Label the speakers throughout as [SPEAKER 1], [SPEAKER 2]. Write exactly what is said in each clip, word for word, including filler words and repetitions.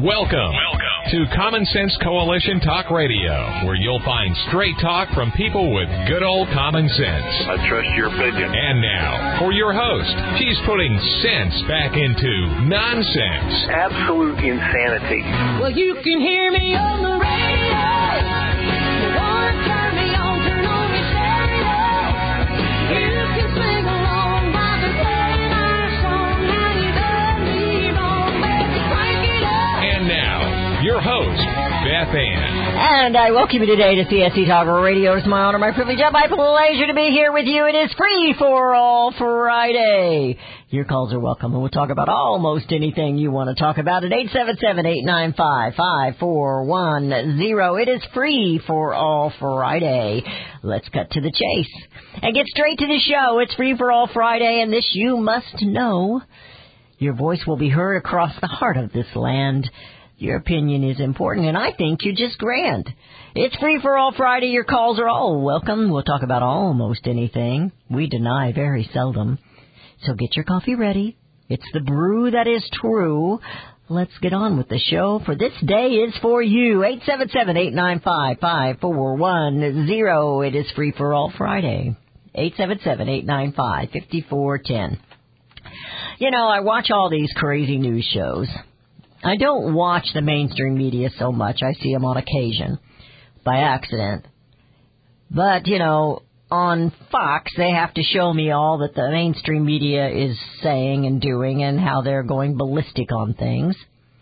[SPEAKER 1] Welcome, Welcome to Common Sense Coalition Talk Radio, where you'll find straight talk from people with good old common sense.
[SPEAKER 2] I trust your opinion.
[SPEAKER 1] And now, for your host, she's putting sense back into nonsense.
[SPEAKER 2] Absolute insanity.
[SPEAKER 3] Well, you can hear me on the radio. You want to turn me on, turn on your stereo. You can sing along while they're playing our song. Now you done me wrong, baby, crank it up.
[SPEAKER 1] And now, your host, Beth Ann.
[SPEAKER 4] And I welcome you today to C S C Talk Radio. It's my honor, my privilege, and my pleasure to be here with you. It is Free for All Friday. Your calls are welcome, and we'll talk about almost anything you want to talk about at eight seven seven, eight nine five, five four one zero. It is Free for All Friday. Let's cut to the chase and get straight to the show. It's Free for All Friday, and this you must know. Your voice will be heard across the heart of this land. Your opinion is important, and I think you're just grand. It's Free for All Friday. Your calls are all welcome. We'll talk about almost anything. We deny very seldom. So get your coffee ready. It's the brew that is true. Let's get on with the show, for this day is for you. eight seven seven, eight nine five, five four one zero. It is Free for All Friday. eight seven seven, eight nine five, five four one zero. You know, I watch all these crazy news shows. I don't watch the mainstream media so much. I see them on occasion, by accident. But, you know, on Fox, they have to show me all that the mainstream media is saying and doing and how they're going ballistic on things.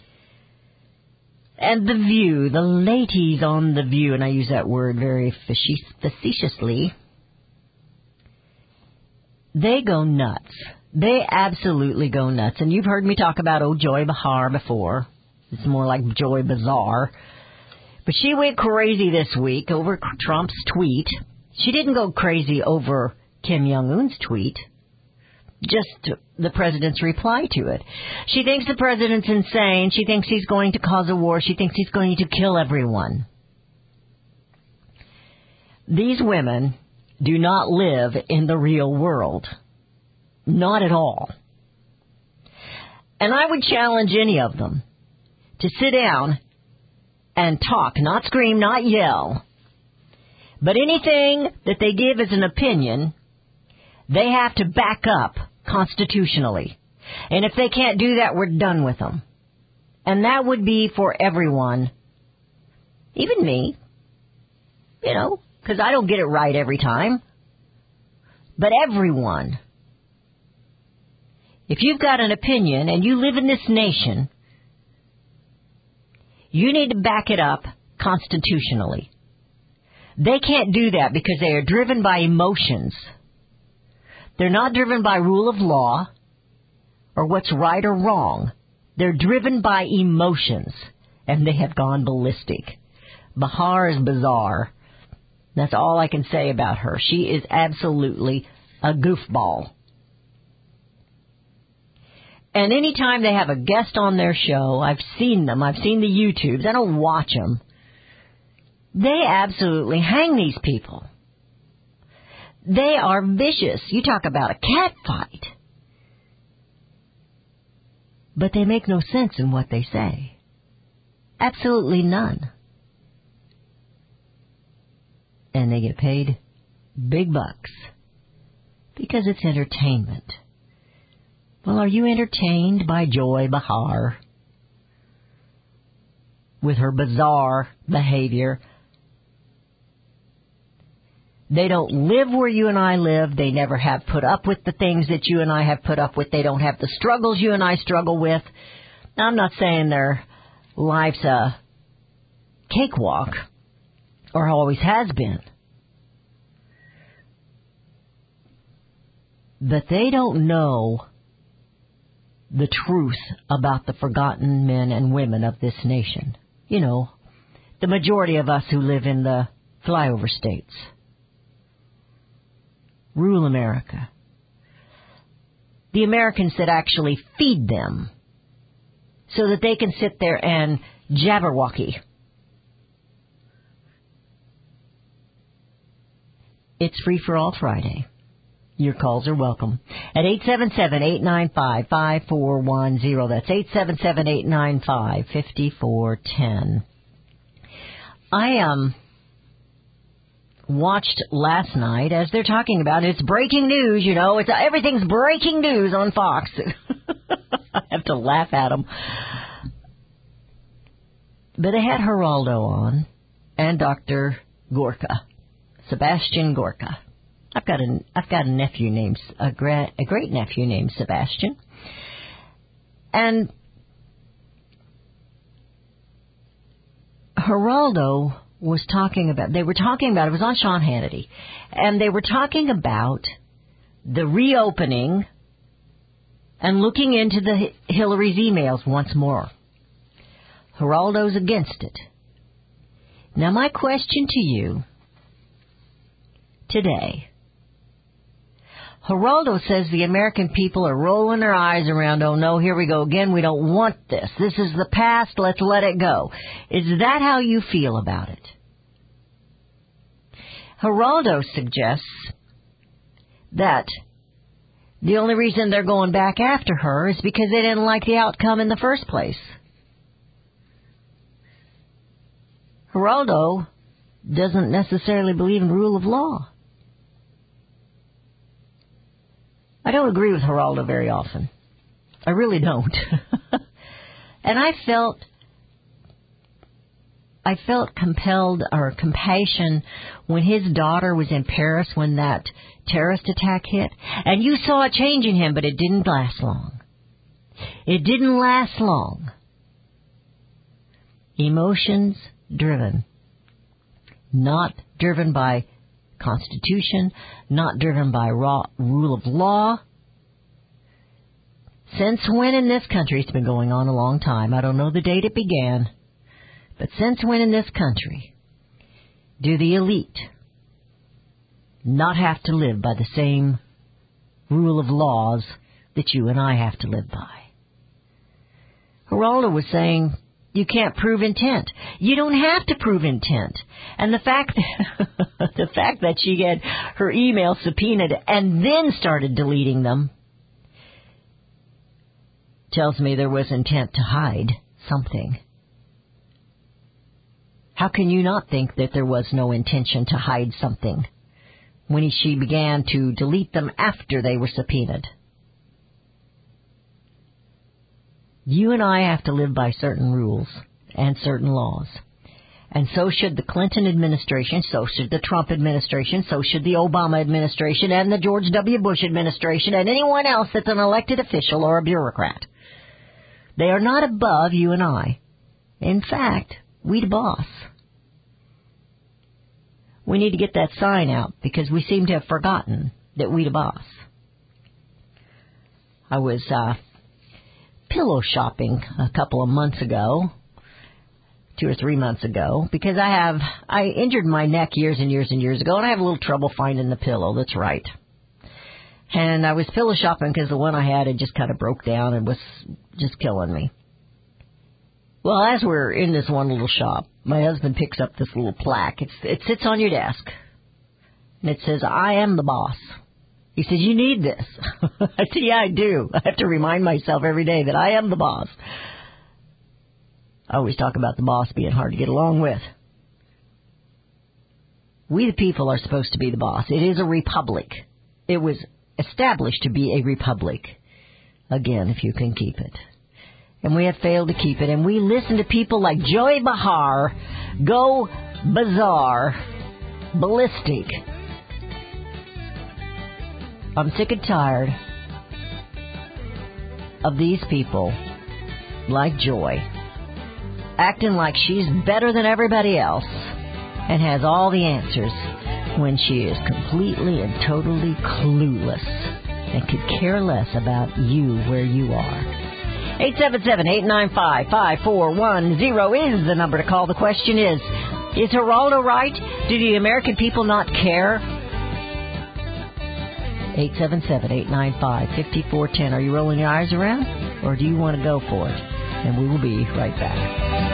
[SPEAKER 4] And The View, the ladies on The View, and I use that word very facetiously, they go nuts. They absolutely go nuts. And you've heard me talk about old Joy Behar before. It's more like Joy Bizarre. But she went crazy this week over Trump's tweet. She didn't go crazy over Kim Jong-un's tweet, just the president's reply to it. She thinks the president's insane. She thinks he's going to cause a war. She thinks he's going to kill everyone. These women do not live in the real world. Not at all. And I would challenge any of them to sit down and talk, not scream, not yell. But anything that they give as an opinion, they have to back up constitutionally. And if they can't do that, we're done with them. And that would be for everyone, even me, you know, because I don't get it right every time. But everyone. If you've got an opinion and you live in this nation, you need to back it up constitutionally. They can't do that because they are driven by emotions. They're not driven by rule of law or what's right or wrong. They're driven by emotions, and they have gone ballistic. Behar is bizarre. That's all I can say about her. She is absolutely a goofball. And anytime they have a guest on their show, I've seen them, I've seen the YouTubes, I don't watch them. They absolutely hang these people. They are vicious. You talk about a cat fight. But they make no sense in what they say. Absolutely none. And they get paid big bucks because it's entertainment. Well, are you entertained by Joy Behar with her bizarre behavior? They don't live where you and I live. They never have put up with the things that you and I have put up with. They don't have the struggles you and I struggle with. Now, I'm not saying their life's a cakewalk, or always has been. But they don't know the truth about the forgotten men and women of this nation. You know, the majority of us who live in the flyover states. Rule America. The Americans that actually feed them so that they can sit there and jabberwocky. It's Free for All Friday. Your calls are welcome. At eight seven seven, eight nine five, five four one zero. That's eight seven seven, eight nine five, five four one zero. I um watched last night as they're talking about it. It's breaking news, you know. It's everything's breaking news on Fox. I have to laugh at them. But they had Geraldo on and Doctor Gorka, Sebastian Gorka. I've got a I've got a nephew named a great a great nephew named Sebastian, and Geraldo was talking about. They were talking about. It was on Sean Hannity, and they were talking about the reopening and looking into the Hillary's emails once more. Geraldo's against it. Now, my question to you today. Geraldo says the American people are rolling their eyes around, oh no, here we go again, we don't want this. This is the past, let's let it go. Is that how you feel about it? Geraldo suggests that the only reason they're going back after her is because they didn't like the outcome in the first place. Geraldo doesn't necessarily believe in rule of law. I don't agree with Geraldo very often. I really don't. And I felt, I felt compelled or compassion when his daughter was in Paris when that terrorist attack hit. And you saw a change in him, but it didn't last long. It didn't last long. Emotions driven. Not driven by Constitution, not driven by raw rule of law. Since when in this country, it's been going on a long time, I don't know the date it began, but since when in this country do the elite not have to live by the same rule of laws that you and I have to live by? Geraldo was saying, you can't prove intent. You don't have to prove intent. And the fact that, the fact that she had her email subpoenaed and then started deleting them tells me there was intent to hide something. How can you not think that there was no intention to hide something when she began to delete them after they were subpoenaed? You and I have to live by certain rules and certain laws. And so should the Clinton administration, so should the Trump administration, so should the Obama administration and the George W. Bush administration and anyone else that's an elected official or a bureaucrat. They are not above you and I. In fact, we the boss. We need to get that sign out because we seem to have forgotten that we the boss. I was, uh, pillow shopping a couple of months ago, two or three months ago, because I have, I injured my neck years and years and years ago, and I have a little trouble finding the pillow that's right. And I was pillow shopping because the one I had had just kind of broke down and was just killing me. Well, as we're in this one little shop, my husband picks up this little plaque. It's, it sits on your desk, and it says, I am the boss. He says, you need this. I said, yeah, I do. I have to remind myself every day that I am the boss. I always talk about the boss being hard to get along with. We the people are supposed to be the boss. It is a republic. It was established to be a republic. Again, if you can keep it. And we have failed to keep it. And we listen to people like Joy Behar go bizarre, ballistic. I'm sick and tired of these people like Joy acting like she's better than everybody else and has all the answers when she is completely and totally clueless and could care less about you where you are. eight seven seven, eight nine five, five four one zero is the number to call. The question is, is Geraldo right? Do the American people not care? eight seven seven, eight nine five, five four one zero. Are you rolling your eyes around, or do you want to go for it? And we will be right back.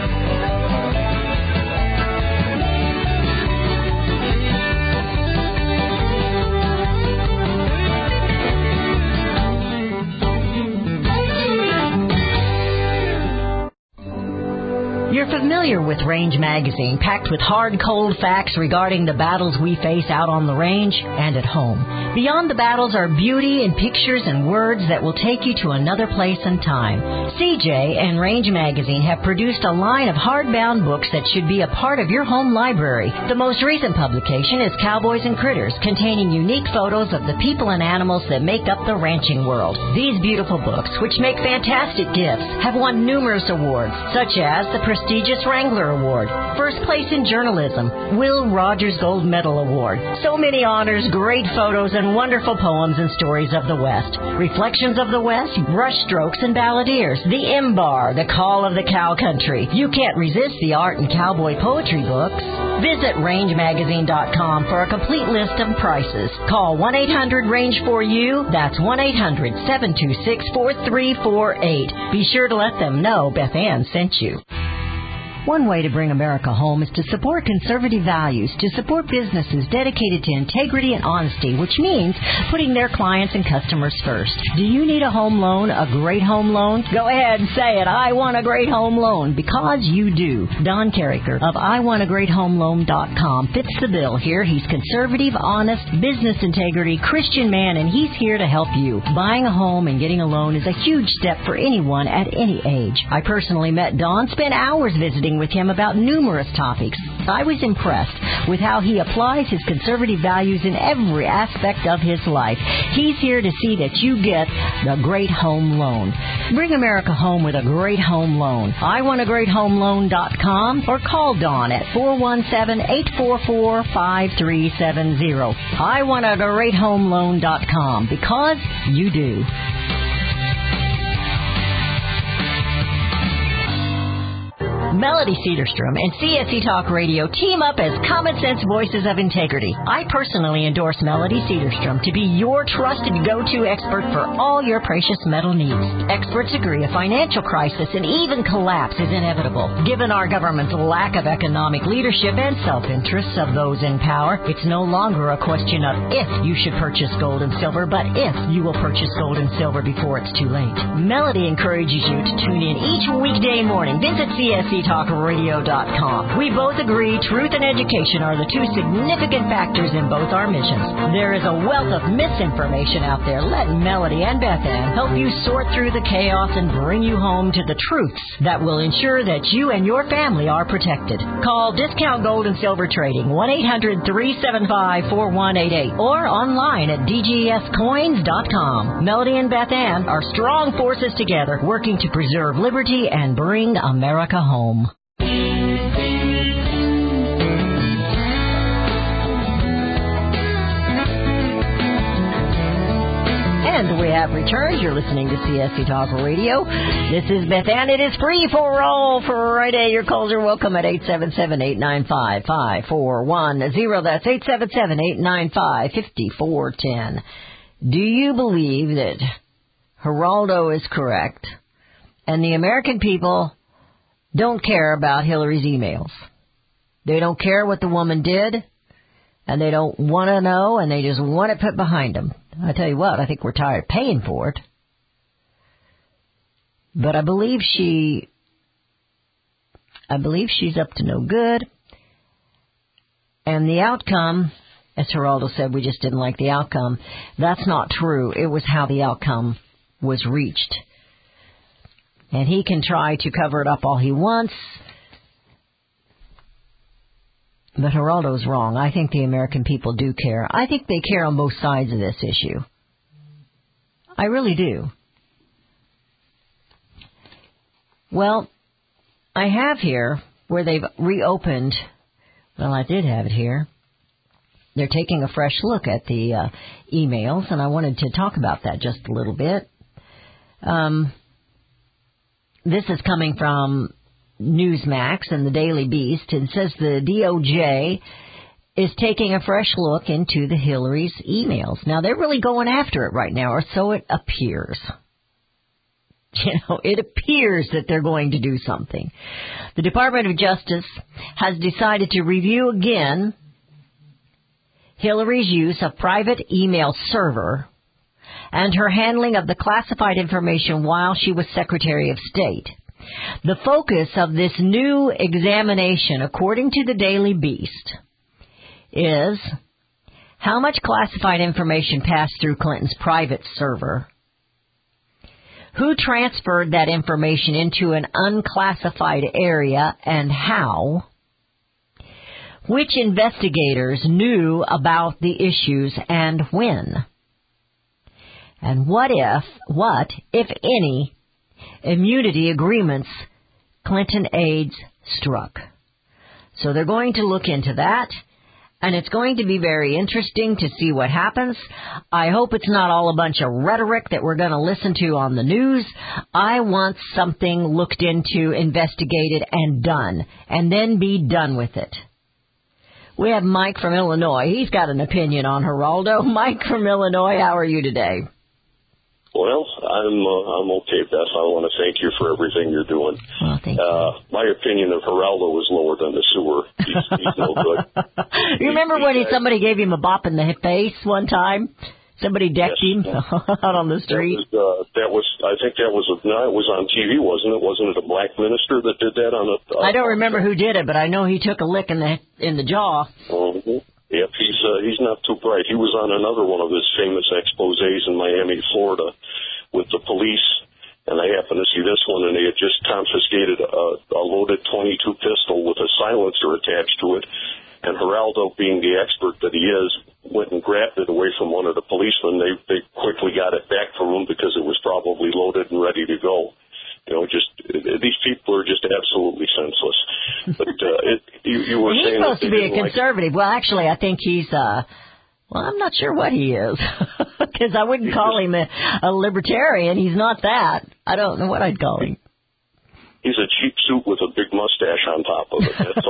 [SPEAKER 4] You're familiar with Range Magazine, packed with hard, cold facts regarding the battles we face out on the range and at home. Beyond the battles are beauty and pictures and words that will take you to another place and time. C J and Range Magazine have produced a line of hardbound books that should be a part of your home library. The most recent publication is Cowboys and Critters, containing unique photos of the people and animals that make up the ranching world. These beautiful books, which make fantastic gifts, have won numerous awards, such as the prestigious Wrangler Award, First Place in Journalism, Will Rogers Gold Medal Award. So many honors, great photos, and wonderful poems and stories of the West. Reflections of the West, Brushstrokes and Balladeers, The M-Bar, The Call of the Cow Country. You can't resist the art and cowboy poetry books. Visit range magazine dot com for a complete list of prices. Call one eight hundred range four U. That's one eight hundred seven two six four three four eight. Be sure to let them know Beth Ann sent you. One way to bring America home is to support conservative values, to support businesses dedicated to integrity and honesty, which means putting their clients and customers first. Do you need a home loan, a great home loan? Go ahead and say it. I want a great home loan, because you do. Don Carricker of I want a great home loan dot com fits the bill here. He's conservative, honest, business integrity, Christian man, and he's here to help you. Buying a home and getting a loan is a huge step for anyone at any age. I personally met Don, spent hours visiting with him about numerous topics. I was impressed with how he applies his conservative values in every aspect of his life. He's here to see that you get the great home loan. Bring America home with a great home loan. I want a great home loan dot com or call Dawn at four one seven, eight four four, five three seven zero. I want a great home loan dot com, because you do. Melody Cedarstrom and C S C Talk Radio team up as Common Sense Voices of Integrity. I personally endorse Melody Cedarstrom to be your trusted go-to expert for all your precious metal needs. Experts agree a financial crisis and even collapse is inevitable. Given our government's lack of economic leadership and self-interests of those in power, it's no longer a question of if you should purchase gold and silver, but if you will purchase gold and silver before it's too late. Melody encourages you to tune in each weekday morning. Visit C S C Talk Radio dot com. We both agree truth and education are the two significant factors in both our missions. There is a wealth of misinformation out there. Let Melody and Beth Ann help you sort through the chaos and bring you home to the truths that will ensure that you and your family are protected. Call Discount Gold and Silver Trading, one eight hundred, three seven five, four one eight eight, or online at D G S coins dot com. Melody and Beth Ann are strong forces together, working to preserve liberty and bring America home. And we have returned. You're listening to C S C Talk Radio. This is Beth Ann. It is free for all Friday. Your calls are welcome at eight seven seven, eight nine five, five four one zero. That's eight seven seven, eight nine five, five four one zero. Do you believe that Geraldo is correct and the American people don't care about Hillary's emails? They don't care what the woman did, and they don't want to know, and they just want it put behind them. I tell you what, I think we're tired of paying for it. But I believe she, I believe she's up to no good. And the outcome, as Geraldo said, we just didn't like the outcome. That's not true. It was how the outcome was reached. And he can try to cover it up all he wants. But Geraldo's wrong. I think the American people do care. I think they care on both sides of this issue. I really do. Well, I have here where they've reopened. Well, I did have it here. They're taking a fresh look at the uh, emails, and I wanted to talk about that just a little bit. Um, this is coming from Newsmax and the Daily Beast, and says the D O J is taking a fresh look into the Hillary's emails. Now, they're really going after it right now, or so it appears. You know, it appears that they're going to do something. The Department of Justice has decided to review again Hillary's use of private email server and her handling of the classified information while she was Secretary of State. The focus of this new examination, according to the Daily Beast, is how much classified information passed through Clinton's private server, who transferred that information into an unclassified area and how, which investigators knew about the issues and when, and what if, what, if any, immunity agreements Clinton aides struck. So they're going to look into that, and it's going to be very interesting to see what happens. I hope it's not all a bunch of rhetoric that we're going to listen to on the news. I want something looked into, investigated, and done, and then be done with it. We have Mike from Illinois. He's got an opinion on Geraldo. Mike from Illinois, how are you today?
[SPEAKER 5] Well, I'm uh, I'm okay, Beth. I want to thank you for everything you're doing.
[SPEAKER 4] Well, thank you.
[SPEAKER 5] Uh, my opinion of Geraldo is lower than the sewer. He's, he's no good.
[SPEAKER 4] You remember
[SPEAKER 5] he,
[SPEAKER 4] when
[SPEAKER 5] he,
[SPEAKER 4] he, somebody gave him a bop in the face one time? Somebody decked
[SPEAKER 5] yes,
[SPEAKER 4] him out on the street.
[SPEAKER 5] That was, uh, that was, I think that was, a, no, it was on T V, wasn't it? Wasn't it a black minister that did that on a? Uh,
[SPEAKER 4] I don't remember who did it, but I know he took a lick in the in the jaw.
[SPEAKER 5] Mm-hmm. Yep, he's uh, he's not too bright. He was on another one of his famous exposés in Miami, Florida, with the police, and I happened to see this one, and they had just confiscated a, a loaded twenty-two pistol with a silencer attached to it, and Geraldo, being the expert that he is, went and grabbed it away from one of the policemen. They they quickly got it back from him because it was probably loaded and ready to go. You know, just these people are just absolutely senseless. But uh, it, you, you were
[SPEAKER 4] he's
[SPEAKER 5] saying
[SPEAKER 4] supposed
[SPEAKER 5] that
[SPEAKER 4] to be a
[SPEAKER 5] like
[SPEAKER 4] conservative. Well, actually, I think he's. uh Well, I'm not sure what he is, because I wouldn't call him a, a libertarian. He's not that. I don't know what I'd call him.
[SPEAKER 5] He's a cheap suit with a big mustache on top of it, that's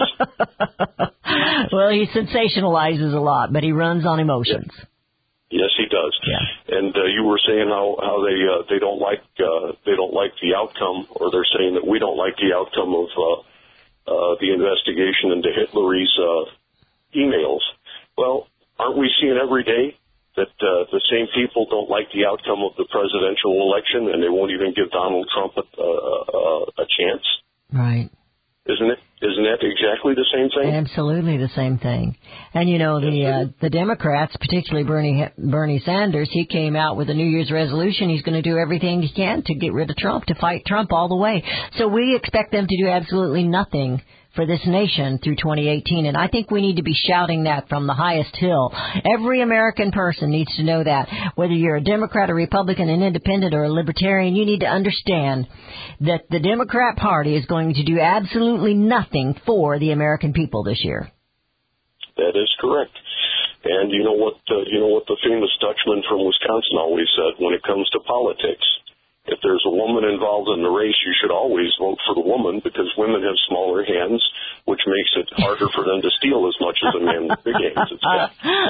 [SPEAKER 5] all.
[SPEAKER 4] Well, he sensationalizes a lot, but he runs on emotions.
[SPEAKER 5] Yeah. Yes, he does.
[SPEAKER 4] Yeah.
[SPEAKER 5] And uh, you were saying how how they uh, they don't like uh, they don't like the outcome, or they're saying that we don't like the outcome of uh, uh, the investigation into Hillary's uh, emails. Well, aren't we seeing every day that uh, the same people don't like the outcome of the presidential election, and they won't even give Donald Trump a, a, a chance?
[SPEAKER 4] Right.
[SPEAKER 5] Isn't it? Isn't that exactly the same thing?
[SPEAKER 4] Absolutely the same thing. And, you know, the uh, the Democrats, particularly Bernie Bernie Sanders, he came out with a New Year's resolution. He's going to do everything he can to get rid of Trump, to fight Trump all the way. So we expect them to do absolutely nothing for this nation through twenty eighteen, and I think we need to be shouting that from the highest hill. Every American person needs to know that. Whether you're a Democrat, a Republican, an independent, or a libertarian, you need to understand that the Democrat Party is going to do absolutely nothing for the American people this year.
[SPEAKER 5] That is correct. And you know what? Uh, you know what the famous Dutchman from Wisconsin always said: when it comes to politics, if there's a woman involved in the race, you should always vote for the woman, because women have smaller hands, which makes it harder for them to steal as much as a man with big hands. It's got.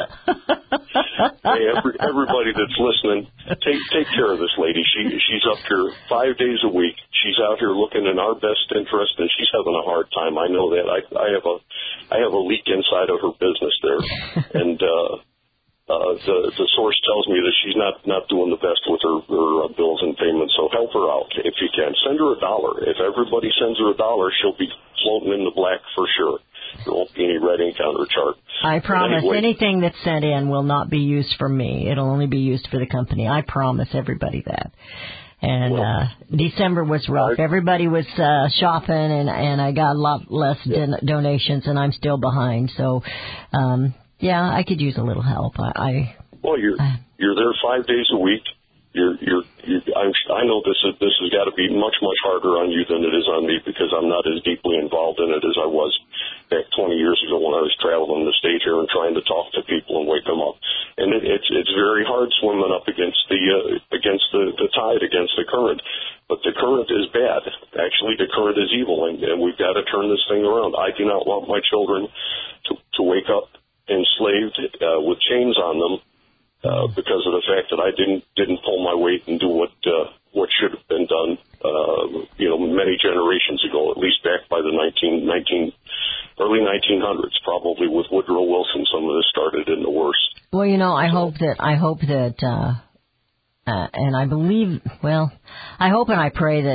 [SPEAKER 5] Hey, every, everybody that's listening, take take care of this lady. She she's up here five days a week. She's out here looking in our best interest, and she's having a hard time. I know that. I I have a I have a leak inside of her business there, and. uh Uh, the the source tells me that she's not, not doing the best with her, her uh, bills and payments, so help her out if you can. Send her a dollar. If everybody sends her a dollar, she'll be floating in the black for sure. There won't be any red ink on her chart.
[SPEAKER 4] I promise
[SPEAKER 5] anyway,
[SPEAKER 4] anything that's sent in will not be used for me. It'll only be used for the company. I promise everybody that. And well, uh December was rough. Everybody was uh shopping, and, and I got a lot less
[SPEAKER 5] yeah.
[SPEAKER 4] don- donations, and I'm still behind. So, um yeah, I could use a little help. I, I
[SPEAKER 5] well, you're
[SPEAKER 4] uh,
[SPEAKER 5] you're there five days a week. You're you're, you're I'm, I know this is this has got to be much much harder on you than it is on me, because I'm not as deeply involved in it as I was back twenty years ago when I was traveling the state here and trying to talk to people and wake them up. And it, it's it's very hard swimming up against the uh, against the, the tide, against the current. But the current is bad. Actually, the current is evil, and, and we've got to turn this thing around. I do not want my children to to wake up enslaved uh, with chains on them uh, because of the fact that I didn't didn't pull my weight and do what uh, what should have been done, uh, you know, many generations ago, at least back by the nineteen, nineteen, early nineteen hundreds, probably with Woodrow Wilson. Some of this started in the worst.
[SPEAKER 4] Well, you know, I
[SPEAKER 5] so,
[SPEAKER 4] hope that I hope that, uh, uh, and I believe, well, I hope and I pray that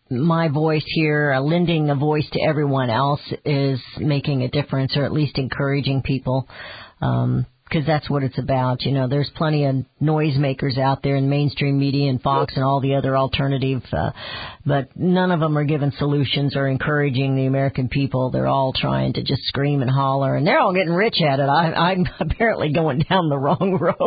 [SPEAKER 4] my voice here, uh, lending a voice to everyone else is making a difference, or at least encouraging people, um, because that's what it's about. You know, there's plenty of noisemakers out there in mainstream media and Fox and all the other alternative, uh, but none of them are giving solutions or encouraging the American people. They're all trying to just scream and holler, and they're all getting rich at it. I, I'm apparently going down the wrong road.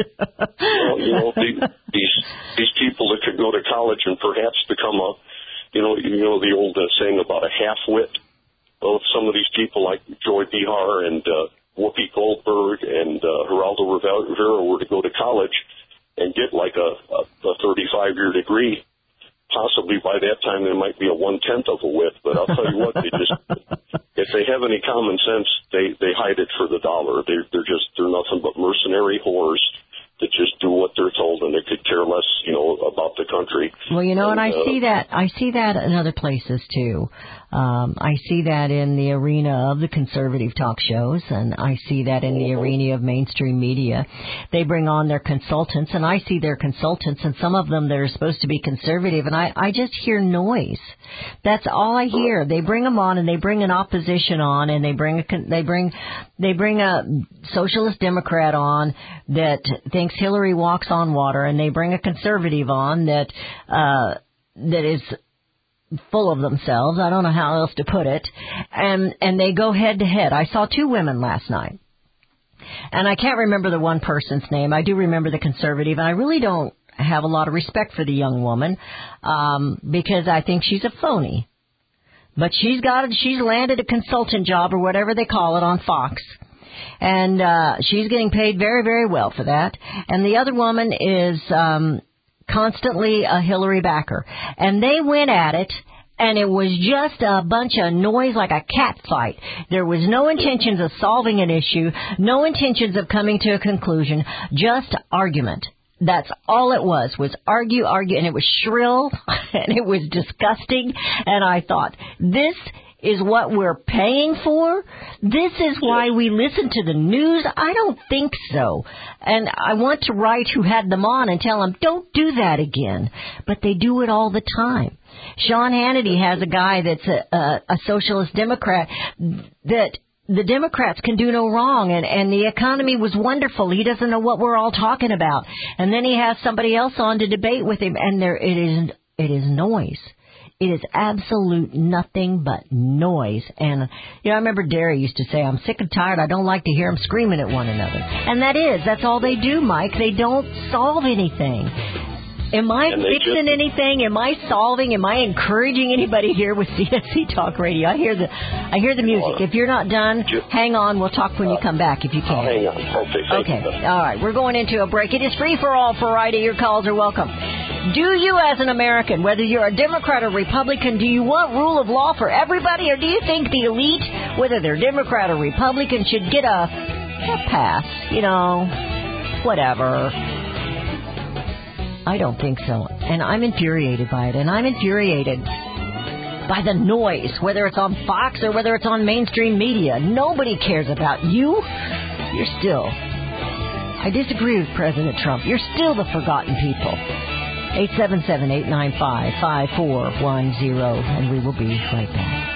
[SPEAKER 5] Well, you know, the, these these people that could go to college and perhaps become a, you know, you know the old uh, saying about a half-wit. Well, if some of these people like Joy Behar and uh, Whoopi Goldberg and uh, Geraldo Rivera were to go to college and get like a, a, a thirty-five-year degree, possibly by that time they might be a one-tenth of a wit. But I'll tell you what, they just, if they have any common sense, they, they hide it for the dollar. They, they're just, they're nothing but mercenary whores that just do what they're told, and they could care less, you know, about the country.
[SPEAKER 4] Well, you know, and, and I
[SPEAKER 5] uh,
[SPEAKER 4] see that, I see that in other places too. Um, I see that in the arena of the conservative talk shows, and I see that in the arena of mainstream media. They bring on their consultants, and I see their consultants, and some of them that are supposed to be conservative, and I, I just hear noise. That's all I hear. They bring them on, and they bring an opposition on, and they bring a, they bring, they bring a socialist Democrat on that thinks Hillary walks on water, and they bring a conservative on that, uh, that is full of themselves. I don't know how else to put it. And, and they go head to head. I saw two women last night. And I can't remember the one person's name. I do remember the conservative. And I really don't have a lot of respect for the young woman, um, because I think she's a phony. But she's got, she's landed a consultant job or whatever they call it on Fox. And, uh, she's getting paid very, very well for that. And the other woman is, um, constantly a Hillary backer. And they went at it, and it was just a bunch of noise like a cat fight. There was no intentions of solving an issue, no intentions of coming to a conclusion, just argument. That's all it was, was argue, argue, and it was shrill, and it was disgusting, and I thought, this is what we're paying for? This is why we listen to the news? I don't think so. And I want to write who had them on and tell them, don't do that again. But they do it all the time. Sean Hannity has a guy that's a, a, a socialist Democrat that the Democrats can do no wrong, and, and the economy was wonderful. He doesn't know what we're all talking about. And then he has somebody else on to debate with him, and there it is, it is noise. It is absolute nothing but noise. And, you know, I remember Derry used to say, I'm sick and tired. I don't like to hear them screaming at one another. And that is, that's all they do, Mike. They don't solve anything. Am I
[SPEAKER 5] And they
[SPEAKER 4] fixing
[SPEAKER 5] just-
[SPEAKER 4] anything? Am I solving? Am I encouraging anybody here with C S C Talk Radio? I hear the, I hear the music. If you're not done,
[SPEAKER 5] Just-
[SPEAKER 4] hang on. We'll talk when you come back if you
[SPEAKER 5] I'll
[SPEAKER 4] can.
[SPEAKER 5] hang on. Okay, thank
[SPEAKER 4] Okay.
[SPEAKER 5] you.
[SPEAKER 4] All right. We're going into a break. It is free for all Friday. Your calls are welcome. Do you, as an American, whether you're a Democrat or Republican, do you want rule of law for everybody, or do you think the elite, whether they're Democrat or Republican, should get a, a pass? You know, whatever. I don't think so. And I'm infuriated by it. And I'm infuriated by the noise, whether it's on Fox or whether it's on mainstream media. Nobody cares about you. You're still, I disagree with President Trump. You're still the forgotten people. eight seven seven, eight nine five, five four one zero, and we will be right back.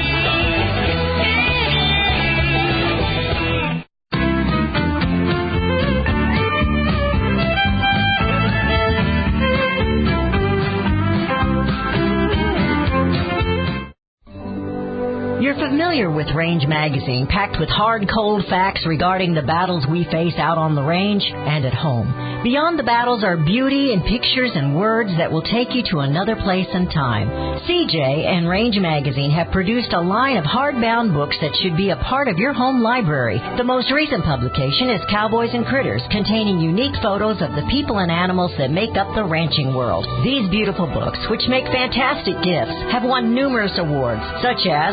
[SPEAKER 4] You're familiar with Range Magazine, packed with hard, cold facts regarding the battles we face out on the range and at home. Beyond the battles are beauty and pictures and words that will take you to another place and time. C J and Range Magazine have produced a line of hardbound books that should be a part of your home library. The most recent publication is Cowboys and Critters, containing unique photos of the people and animals that make up the ranching world. These beautiful books, which make fantastic gifts, have won numerous awards, such as the prestigious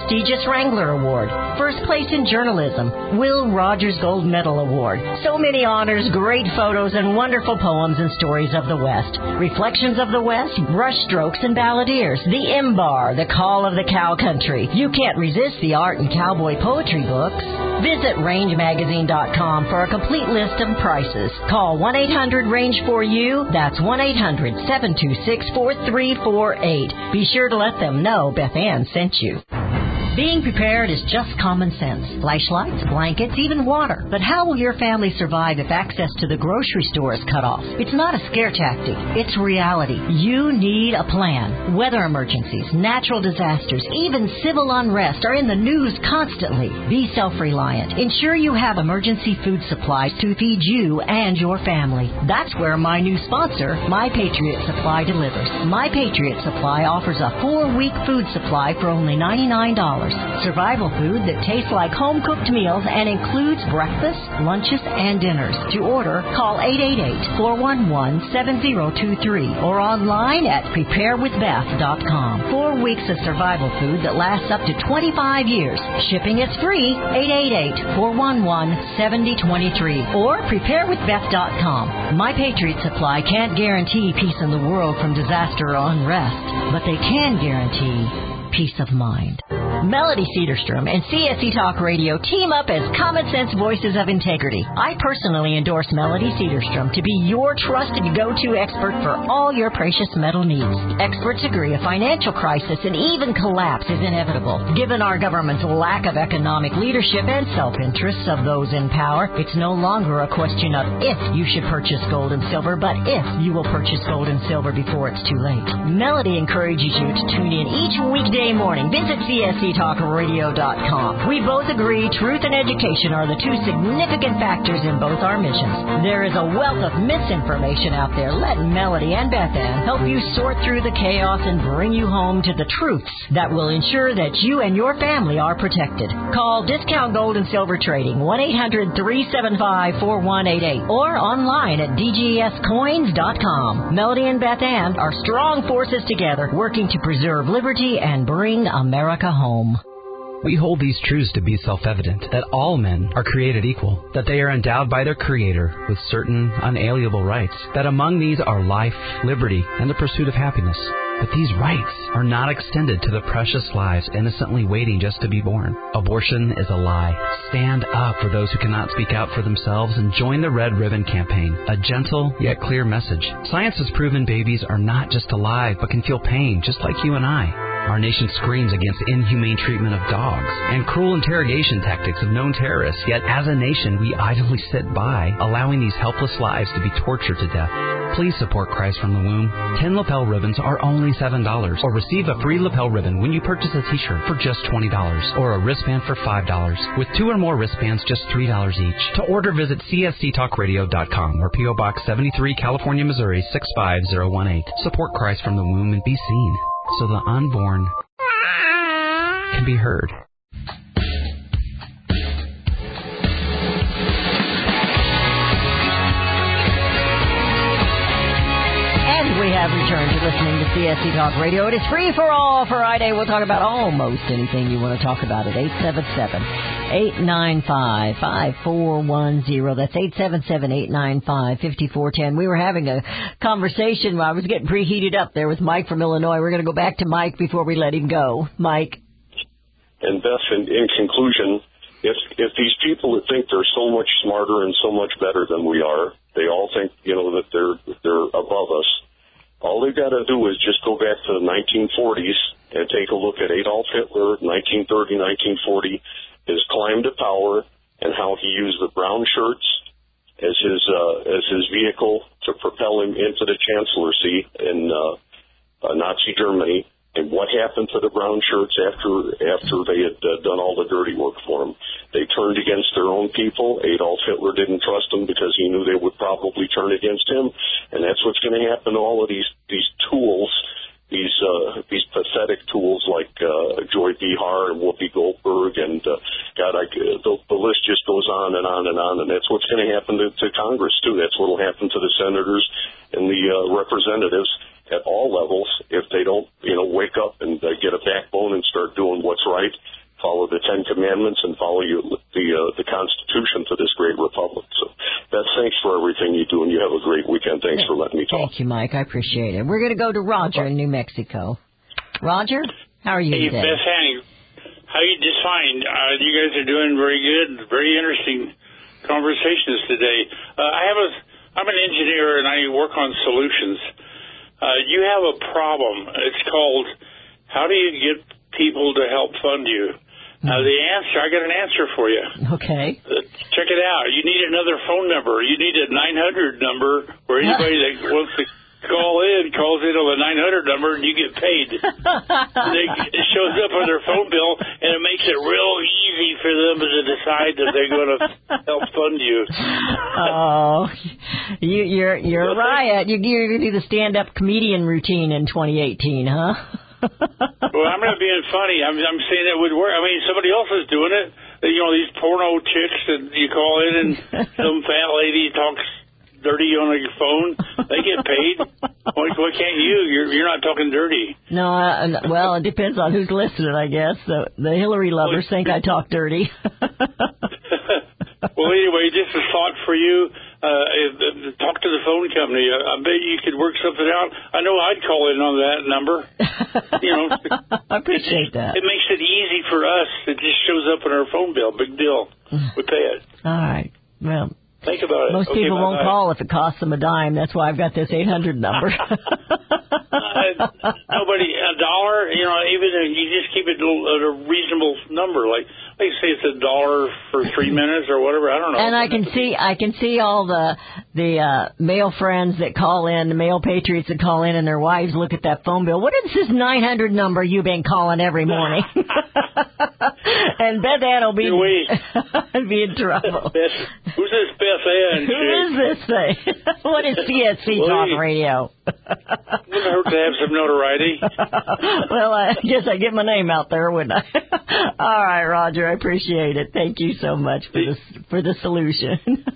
[SPEAKER 4] prestigious Wrangler Award. First place in journalism, Will Rogers Gold Medal Award. So many honors, great photos, and wonderful poems and stories of the West. Reflections of the West, brushstrokes and balladeers. The M-Bar, the Call of the Cow Country. You can't resist the art and cowboy poetry books. Visit range magazine dot com for a complete list of prices. Call one eight hundred range four U. That's one eight hundred seven two six four three four eight. Be sure to let them know Beth Ann sent you. Being prepared is just common sense. Flashlights, blankets, even water. But how will your family survive if access to the grocery store is cut off? It's not a scare tactic. It's reality. You need a plan. Weather emergencies, natural disasters, even civil unrest are in the news constantly. Be self-reliant. Ensure you have emergency food supplies to feed you and your family. That's where my new sponsor, My Patriot Supply, delivers. My Patriot Supply offers a four-week food supply for only ninety-nine dollars. Survival food that tastes like home-cooked meals and includes breakfast, lunches, and dinners. To order, call eight eight eight, four one one, seven zero two three or online at prepare with beth dot com. Four weeks of survival food that lasts up to twenty-five years. Shipping is free. eight eight eight, four one one, seven zero two three or prepare with beth dot com. My Patriot Supply can't guarantee peace in the world from disaster or unrest, but they can guarantee peace of mind. Melody Cedarstrom and C S C Talk Radio team up as common sense voices of integrity. I personally endorse Melody Cedarstrom to be your trusted go-to expert for all your precious metal needs. Experts agree a financial crisis and even collapse is inevitable. Given our government's lack of economic leadership and self-interests of those in power, it's no longer a question of if you should purchase gold and silver, but if you will purchase gold and silver before it's too late. Melody encourages you to tune in each weekday morning. Visit C S C talk radio dot com. We both agree truth and education are the two significant factors in both our missions. There is a wealth of misinformation out there. Let Melody and Beth Ann help you sort through the chaos and bring you home to the truths that will ensure that you and your family are protected. Call Discount Gold and Silver Trading, one eight hundred, three seven five, four one eight eight or online at d g s coins dot com. Melody and Beth Ann are strong forces together working to preserve liberty and bring America home.
[SPEAKER 6] We hold these truths to be self-evident, that all men are created equal, that they are endowed by their Creator with certain unalienable rights, that among these are life, liberty, and the pursuit of happiness. But these rights are not extended to the precious lives innocently waiting just to be born. Abortion is a lie. Stand up for those who cannot speak out for themselves and join the Red Ribbon Campaign, a gentle yet clear message. Science has proven babies are not just alive, but can feel pain just like you and I. Our nation screams against inhumane treatment of dogs and cruel interrogation tactics of known terrorists, yet as a nation we idly sit by, allowing these helpless lives to be tortured to death. Please support Christ from the Womb. Ten lapel ribbons are only seven dollars, or receive a free lapel ribbon when you purchase a t-shirt for just twenty dollars, or a wristband for five dollars. With two or more wristbands, just three dollars each. To order, visit c s c talk radio dot com or P O Box seventy-three, California, Missouri, six five zero one eight. Support Christ from the Womb and be seen, so the unborn can be heard.
[SPEAKER 4] And we have returned to listening to C S C Talk Radio. It is free for all Friday. We'll talk about almost anything you want to talk about at eight seven seven, eight nine five, five four one zero. That's eight seven seven, eight nine five, five four one zero. We were having a conversation. I was getting preheated up there with Mike from Illinois. We're going to go back to Mike before we let him go. Mike.
[SPEAKER 5] And Beth, in, in conclusion, if if these people that think they're so much smarter and so much better than we are, they all think, you know, that they're they're above us. All they've got to do is just go back to the nineteen forties and take a look at Adolf Hitler, nineteen thirty, nineteen forty, his climb to power, and how he used the brown shirts as his uh, as his vehicle to propel him into the chancellorcy in uh, uh, Nazi Germany. And what happened to the brown shirts after after they had uh, done all the dirty work for them? They turned against their own people. Adolf Hitler didn't trust them because he knew they would probably turn against him. And that's what's going to happen to all of these these tools, these uh, these pathetic tools like uh, Joy Behar and Whoopi Goldberg, and uh, God, I, the, the list just goes on and on and on. And that's what's going to happen to, to Congress too. That's what will happen to the senators and the uh, representatives at all levels if they don't, you know, wake up and uh, get a backbone and start doing what's right follow the Ten Commandments, and follow you, the uh, the Constitution for this great republic. So that's thanks for everything you do, and you have a great weekend. Thanks for letting me talk.
[SPEAKER 4] Thank you, Mike. I appreciate it. We're going to go to Roger in New Mexico. Roger, how are you
[SPEAKER 7] hey,
[SPEAKER 4] today?
[SPEAKER 7] Hey, Beth Hanny. How you just fine? Uh, you guys are doing very good. Very interesting conversations today. Uh, I have a, I'm an engineer and I work on solutions. Uh, you have a problem. It's called, how do you get people to help fund you? Uh, the answer, I got an answer for you.
[SPEAKER 4] Okay.
[SPEAKER 7] Uh, check it out. You need another phone number. You need a nine hundred number where anybody that wants to call in calls in on the nine hundred number and you get paid. They, it shows up on their phone bill and it makes it real easy for them to decide that they're going to help fund you.
[SPEAKER 4] Oh, you, you're you're right. You, you're going to do the stand-up comedian routine in twenty eighteen, huh?
[SPEAKER 7] Well, I'm not being funny. I'm, I'm saying it would work. I mean, somebody else is doing it. You know, these porno chicks that you call in and some fat lady talks dirty on your phone. They get paid. Why, why can't you? You're you're not talking dirty.
[SPEAKER 4] No, uh, well, it depends on who's listening, I guess. The, the Hillary lovers think I talk dirty.
[SPEAKER 7] Well, anyway, just a thought for you. Uh, talk to the phone company. I, I bet you could work something out. I know I'd call in on that number. You know,
[SPEAKER 4] I appreciate that.
[SPEAKER 7] It makes it easy for us. It just shows up on our phone bill. Big deal. We pay it.
[SPEAKER 4] All right. Well,
[SPEAKER 7] think about it.
[SPEAKER 4] Most
[SPEAKER 7] okay,
[SPEAKER 4] people
[SPEAKER 7] bye-bye.
[SPEAKER 4] won't call if it costs them a dime. That's why I've got this eight hundred number.
[SPEAKER 7] uh, nobody, a dollar, you know, even if you just keep it at a reasonable number, like, like say it's a dollar for three minutes or whatever, I don't know.
[SPEAKER 4] And I can see, I can see all the, the, uh, male friends that call in, the male patriots that call in and their wives look at that phone bill. What is this nine hundred number you've been calling every morning? And Beth Ann will be, be in trouble.
[SPEAKER 7] Beth, who's this Beth Ann?
[SPEAKER 4] Who is this thing? What is C S C Talk Radio?
[SPEAKER 7] Wouldn't hurt to have some notoriety.
[SPEAKER 4] Well, I guess I get my name out there, wouldn't I? All right, Roger, I appreciate it. Thank you so much for the for the solution.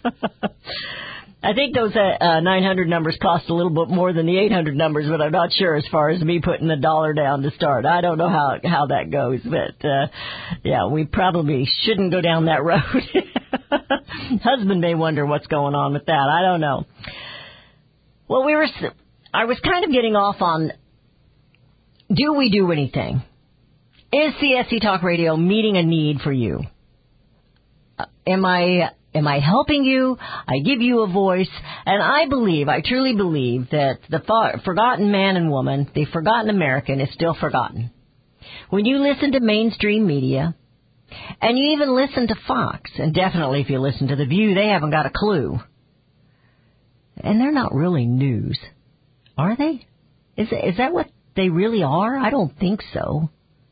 [SPEAKER 4] I think those uh, uh, nine hundred numbers cost a little bit more than the eight hundred numbers, but I'm not sure as far as me putting a dollar down to start. I don't know how how that goes, but uh, yeah, we probably shouldn't go down that road. Husband may wonder what's going on with that. I don't know. Well, we were. I was kind of getting off on, do we do anything? Is C S C Talk Radio meeting a need for you? Uh, am I am I helping you? I give you a voice, and I believe, I truly believe that the far, forgotten man and woman, the forgotten American, is still forgotten. When you listen to mainstream media, and you even listen to Fox, and definitely if you listen to The View, they haven't got a clue. And they're not really news, are they? Is is that what they really are? I don't think so.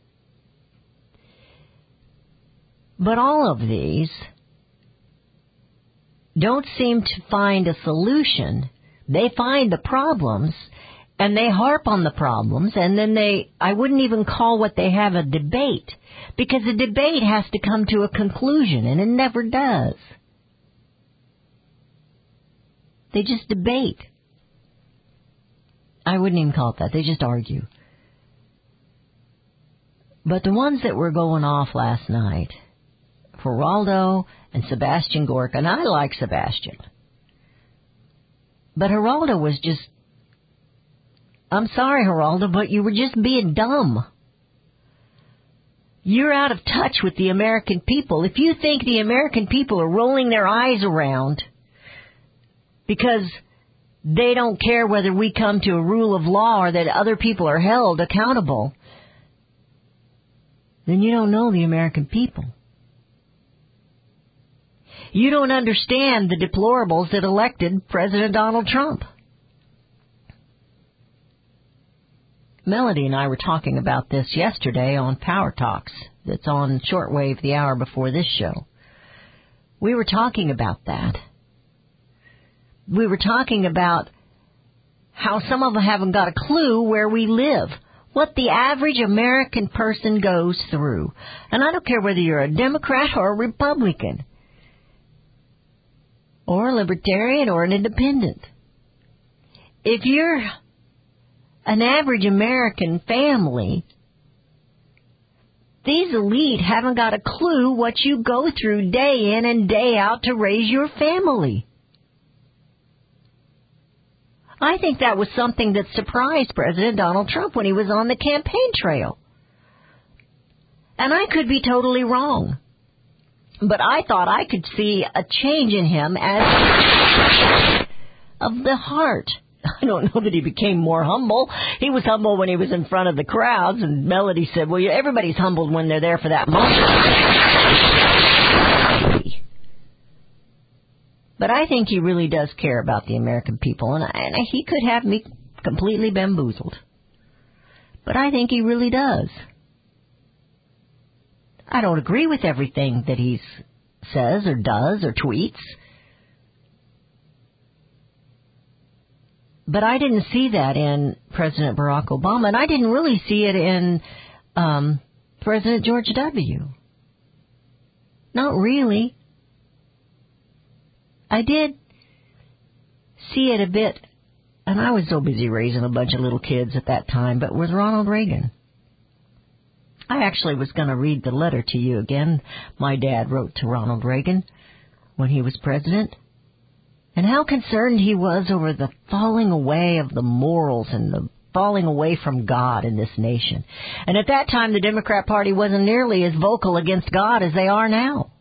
[SPEAKER 4] But all of these don't seem to find a solution. They find the problems, and they harp on the problems, and then they, I wouldn't even call what they have a debate, because a debate has to come to a conclusion, and it never does. They just debate. I wouldn't even call it that. They just argue. But the ones that were going off last night, Geraldo and Sebastian Gorka, and I like Sebastian, but Geraldo was just, I'm sorry, Geraldo, but you were just being dumb. You're out of touch with the American people. If you think the American people are rolling their eyes around because they don't care whether we come to a rule of law or that other people are held accountable, then you don't know the American people. You don't understand the deplorables that elected President Donald Trump. Melody and I were talking about this yesterday on Power Talks, that's on shortwave the hour before this show. We were talking about that. We were talking about how some of them haven't got a clue where we live, what the average American person goes through. And I don't care whether you're a Democrat or a Republican, or a libertarian or an independent. If you're an average American family, These elite haven't got a clue what you go through day in and day out to raise your family. I think that was something that surprised President Donald Trump when he was on the campaign trail. And I could be totally wrong. But I thought I could see a change in him as of the heart. I don't know that he became more humble. He was humble when he was in front of the crowds, and Melody said, well, everybody's humbled when they're there for that moment. But I think he really does care about the American people, and, I, and he could have me completely bamboozled. But I think he really does. I don't agree with everything that he says or does or tweets. But I didn't see that in President Barack Obama, and I didn't really see it in um, President George W. Not really. I did see it a bit, and I was so busy raising a bunch of little kids at that time, but with Ronald Reagan. I actually was going to read the letter to you again my dad wrote to Ronald Reagan when he was president, and how concerned he was over the falling away of the morals and the falling away from God in this nation. And at that time, the Democrat Party wasn't nearly as vocal against God as they are now.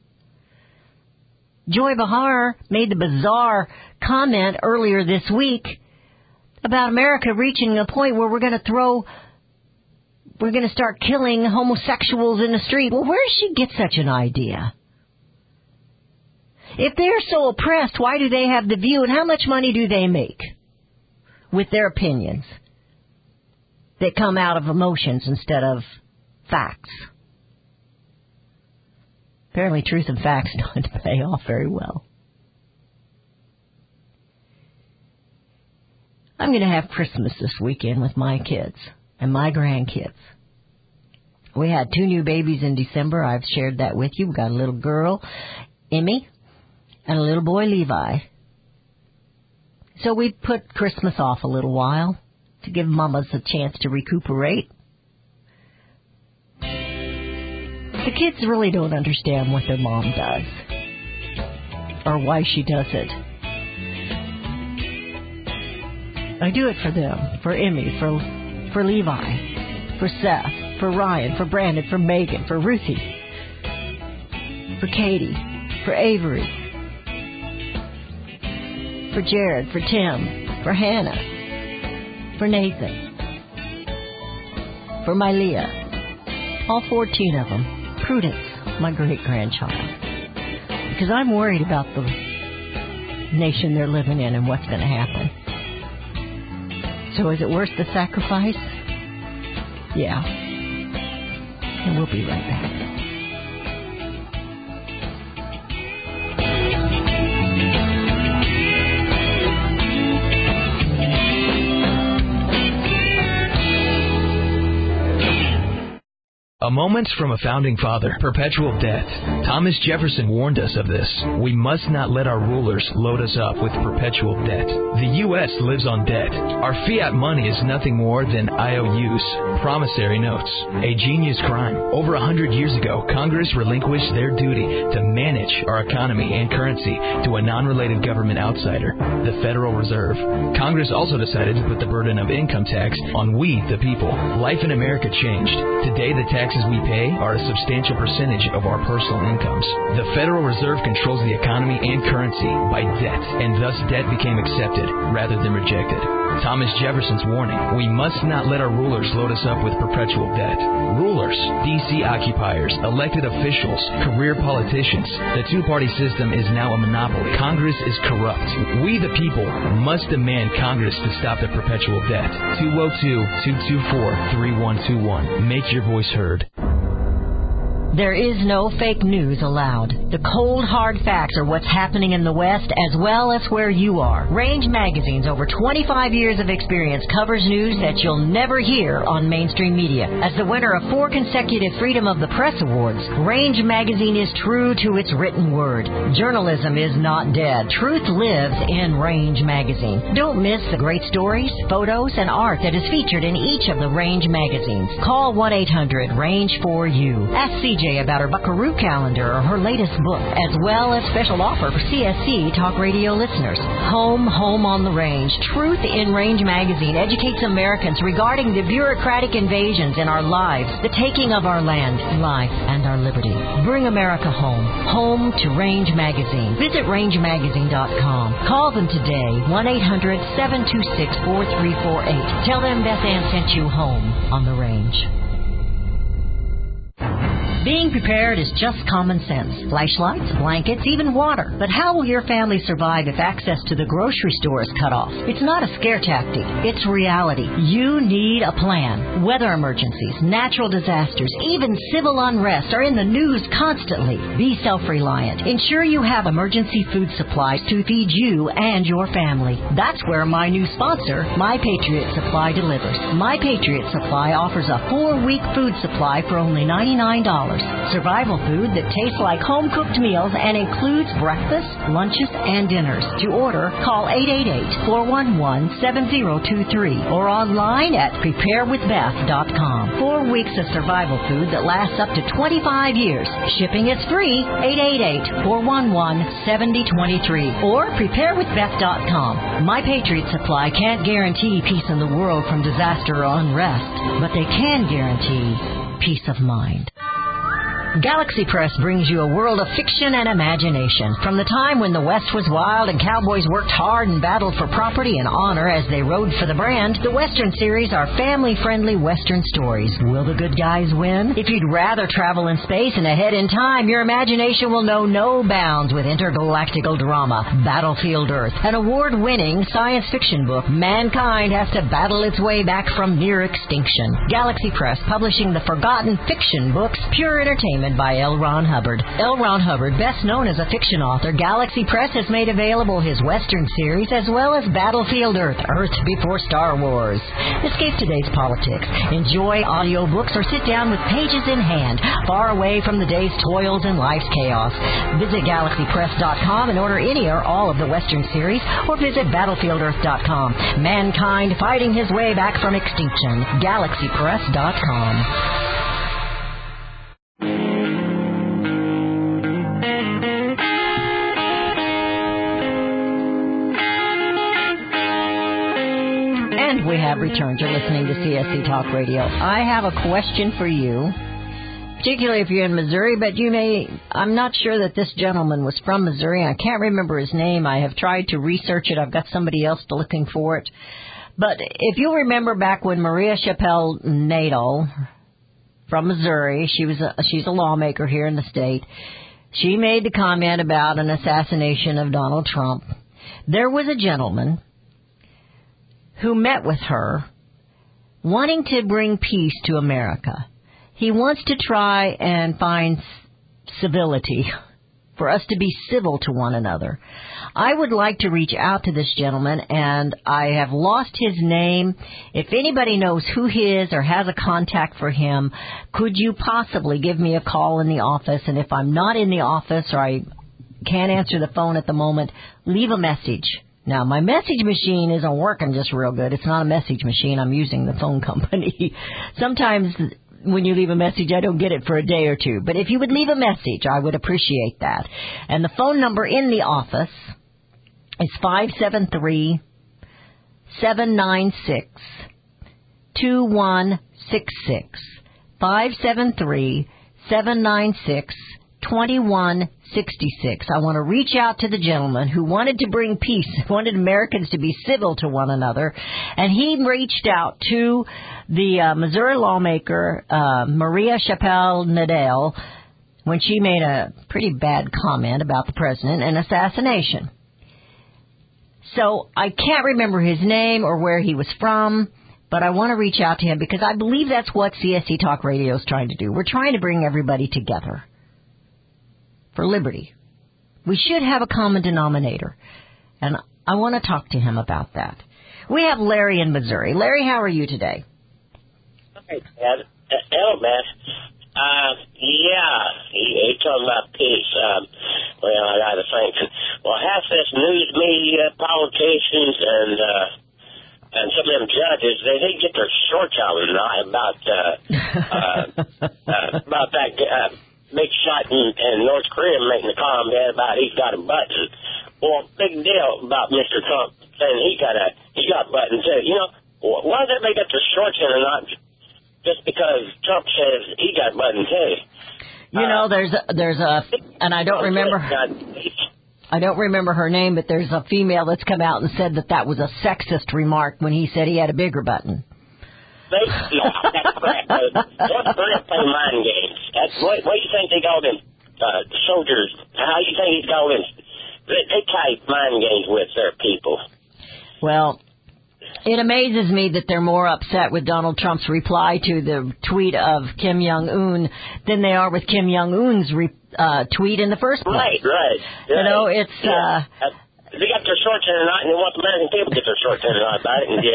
[SPEAKER 4] Joy Behar made the bizarre comment earlier this week about America reaching a point where we're going to throw, we're going to start killing homosexuals in the street. Well, where does she get such an idea? If they're so oppressed, why do they have the view, and how much money do they make with their opinions that come out of emotions instead of facts? Apparently truth and facts don't pay off very well. I'm going to have Christmas this weekend with my kids and my grandkids. We had two new babies in December. I've shared that with you. We got a little girl, Emmy, and a little boy, Levi. So we put Christmas off a little while to give mamas a chance to recuperate. The kids really don't understand what their mom does or why she does it. I do it for them, for Emmy, for for Levi, for Seth, for Ryan, for Brandon, for Megan, for Ruthie, for Katie, for Avery, for Jared, for Tim, for Hannah, for Nathan, for my Leah, all fourteen of them. Prudence, my great-grandchild. Because I'm worried about the nation they're living in and what's going to happen. So is it worth the sacrifice? Yeah. And we'll be right back.
[SPEAKER 8] A moment from a founding father. Perpetual debt. Thomas Jefferson warned us of this. We must not let our rulers load us up with perpetual debt. The U S lives on debt. Our fiat money is nothing more than I O Us, promissory notes. A genius crime. Over a hundred years ago, Congress relinquished their duty to manage our economy and currency to a non-related government outsider, the Federal Reserve. Congress also decided to put the burden of income tax on we, the people. Life in America changed. Today, the tax we pay are a substantial percentage of our personal incomes. The Federal Reserve controls the economy and currency by debt, and thus debt became accepted rather than rejected. Thomas Jefferson's warning, we must not let our rulers load us up with perpetual debt. Rulers, D C occupiers, elected officials, career politicians. The two-party system is now a monopoly. Congress is corrupt. We, the people, must demand Congress to stop the perpetual debt. two oh two, two two four, three one two one. Make your voice heard.
[SPEAKER 4] There is no fake news allowed. The cold, hard facts are what's happening in the West as well as where you are. Range Magazine's over twenty-five years of experience covers news that you'll never hear on mainstream media. As the winner of four consecutive Freedom of the Press Awards, Range Magazine is true to its written word. Journalism is not dead. Truth lives in Range Magazine. Don't miss the great stories, photos, and art that is featured in each of the Range magazines. Call one eight hundred range four U. Ask C J about her Buckaroo calendar or her latest book, as well as special offer for C S C Talk Radio listeners. Home, Home on the Range. Truth in Range Magazine educates Americans regarding the bureaucratic invasions in our lives, the taking of our land, life, and our liberty. Bring America home. Home to Range Magazine. Visit range magazine dot com. Call them today, one eight hundred seven two six four three four eight. Tell them Beth Ann sent you home on the Range. Being prepared is just common sense. Flashlights, blankets, even water. But how will your family survive if access to the grocery store is cut off? It's not a scare tactic. It's reality. You need a plan. Weather emergencies, natural disasters, even civil unrest are in the news constantly. Be self-reliant. Ensure you have emergency food supplies to feed you and your family. That's where my new sponsor, My Patriot Supply, delivers. My Patriot Supply offers a four-week food supply for only ninety-nine dollars. Survival food that tastes like home-cooked meals and includes breakfast, lunches, and dinners. To order, call eight eight eight, four one one, seven zero two three or online at prepare with beth dot com. Four weeks of survival food that lasts up to twenty-five years. Shipping is free. eight eight eight, four one one, seven zero two three or prepare with beth dot com. My Patriot Supply can't guarantee peace in the world from disaster or unrest, but they can guarantee peace of mind. Galaxy Press brings you a world of fiction and imagination. From the time when the West was wild and cowboys worked hard and battled for property and honor as they rode for the brand, the Western series are family-friendly Western stories. Will the good guys win? If you'd rather travel in space and ahead in time, your imagination will know no bounds with intergalactical drama, Battlefield Earth, an award-winning science fiction book. Mankind has to battle its way back from near extinction. Galaxy Press, publishing the forgotten fiction books, pure entertainment by L. Ron Hubbard. L. Ron Hubbard, best known as a fiction author, Galaxy Press has made available his Western series as well as Battlefield Earth, Earth Before Star Wars. Escape today's politics. Enjoy audiobooks or sit down with pages in hand, far away from the day's toils and life's chaos. Visit galaxy press dot com and order any or all of the Western series, or visit battlefield earth dot com. Mankind fighting his way back from extinction. galaxy press dot com. We have returned. You're listening to C S C Talk Radio. I have a question for you, particularly if you're in Missouri, but you may, I'm not sure that this gentleman was from Missouri. I can't remember his name. I have tried to research it. I've got somebody else looking for it. But if you'll remember back when Maria Chappelle Nadel from Missouri, she was a, she's a lawmaker here in the state, she made the comment about an assassination of Donald Trump. There was a gentleman who met with her wanting to bring peace to America. He wants to try and find civility, for us to be civil to one another. I would like to reach out to this gentleman, and I have lost his name. If anybody knows who he is or has a contact for him, could you possibly give me a call in the office? And if I'm not in the office or I can't answer the phone at the moment, leave a message. Now, my message machine isn't working just real good. It's not a message machine. I'm using the phone company. Sometimes when you leave a message, I don't get it for a day or two. But if you would leave a message, I would appreciate that. And the phone number in the office is five seven three, seven nine six, two one six six. five seven three, seven nine six, two one sixty-six. I want to reach out to the gentleman who wanted to bring peace, wanted Americans to be civil to one another, and he reached out to the uh, Missouri lawmaker, uh, Maria Chappelle Nadel, when she made a pretty bad comment about the president and assassination. So I can't remember his name or where he was from, But I want to reach out to him because I believe that's what C S C Talk Radio is trying to do. We're trying to bring everybody together for liberty. We should have a common denominator. And I want to talk to him about that. We have Larry in Missouri. Larry, how are you today?
[SPEAKER 9] Hey, Dad. Uh, hello, man. Uh, yeah, you talking about peace. Um, well, I got to think. Well, half this news media, politicians, and uh, and some of them judges, they they get their shorts out and lie about uh, uh, uh, about that uh, big shot in, in North Korea making a comment about he's got a button. Well, big deal about Mister Trump saying he got a he got a button too. You know, why does everybody get their shorts in and not just because Trump says he got a button too?
[SPEAKER 4] You uh, know, there's a, there's a, and I don't remember, I don't remember her name, but there's a female that's come out and said that that was a sexist remark when he said he had a bigger button.
[SPEAKER 9] They, yeah, that's correct. North Korea play mind games. That's what, what do you think they got them uh, soldiers? How do you think he's got them? They, they type mind games with their people.
[SPEAKER 4] Well, it amazes me that they're more upset with Donald Trump's reply to the tweet of Kim Jong-un than they are with Kim Jong-un's re, uh, tweet in the first place.
[SPEAKER 9] Right, right.
[SPEAKER 4] You
[SPEAKER 9] right.
[SPEAKER 4] know, it's...
[SPEAKER 9] Yeah.
[SPEAKER 4] Uh,
[SPEAKER 9] uh, they got their shorts in or not, and they want the American people to get their shorts in or not about it, and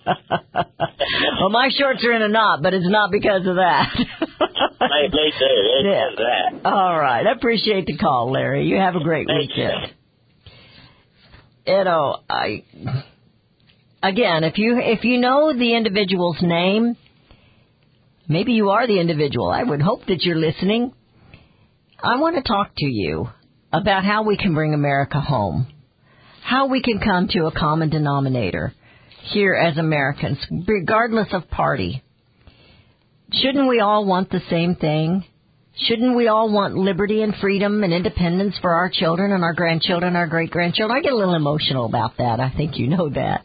[SPEAKER 9] yeah.
[SPEAKER 4] Well, my shorts are in a knot, but it's not because of that.
[SPEAKER 9] me, me too. It's
[SPEAKER 4] yeah.
[SPEAKER 9] because of that.
[SPEAKER 4] All right. I appreciate the call, Larry. You have a great
[SPEAKER 9] Thank
[SPEAKER 4] weekend. You. you know, I... Again, if you if you know the individual's name, maybe you are the individual. I would hope that you're listening. I want to talk to you about how we can bring America home, how we can come to a common denominator here as Americans, regardless of party. Shouldn't we all want the same thing? Shouldn't we all want liberty and freedom and independence for our children and our grandchildren, our great-grandchildren? I get a little emotional about that. I think you know that.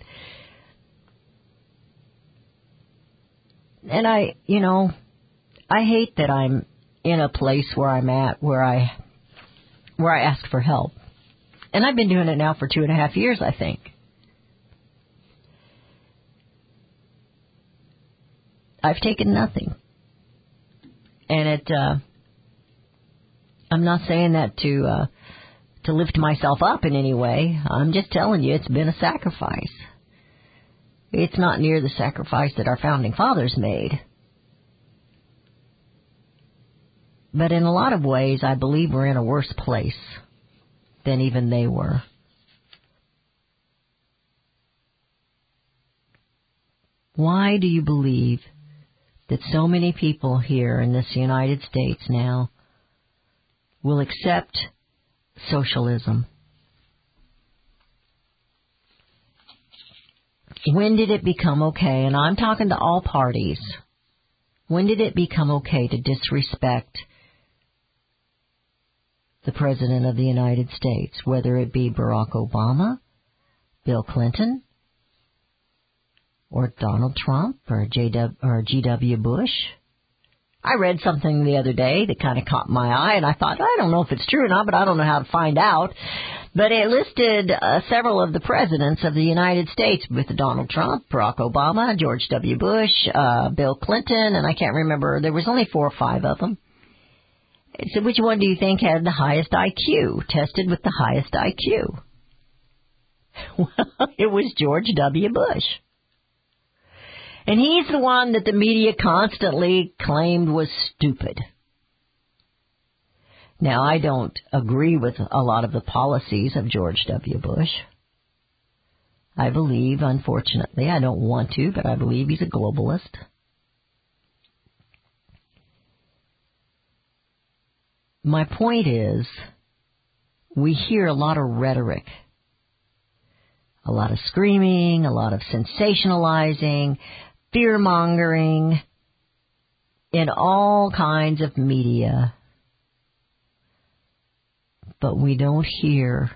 [SPEAKER 4] And I, you know, I hate that I'm in a place where I'm at, where I, where I ask for help. And I've been doing it now for two and a half years, I think. I've taken nothing. And it, uh, I'm not saying that to, uh, to lift myself up in any way. I'm just telling you it's been a sacrifice. It's not near the sacrifice that our founding fathers made. But in a lot of ways, I believe we're in a worse place than even they were. Why do you believe that so many people here in this United States now will accept socialism? When did it become okay? And I'm talking to all parties. When did it become okay to disrespect the President of the United States, whether it be Barack Obama, Bill Clinton, or Donald Trump, or J W or G W Bush? I read something the other day that kind of caught my eye, and I thought, I don't know if it's true or not, but I don't know how to find out. But it listed uh, several of the presidents of the United States with Donald Trump, Barack Obama, George W. Bush, uh, Bill Clinton, and I can't remember. There was only four or five of them. It said, which one do you think had the highest I Q, tested with the highest I Q? Well, it was George W. Bush. And he's the one that the media constantly claimed was stupid. Now, I don't agree with a lot of the policies of George W. Bush. I believe, unfortunately, I don't want to, but I believe he's a globalist. My point is, we hear a lot of rhetoric, a lot of screaming, a lot of sensationalizing, fear-mongering in all kinds of media. But we don't hear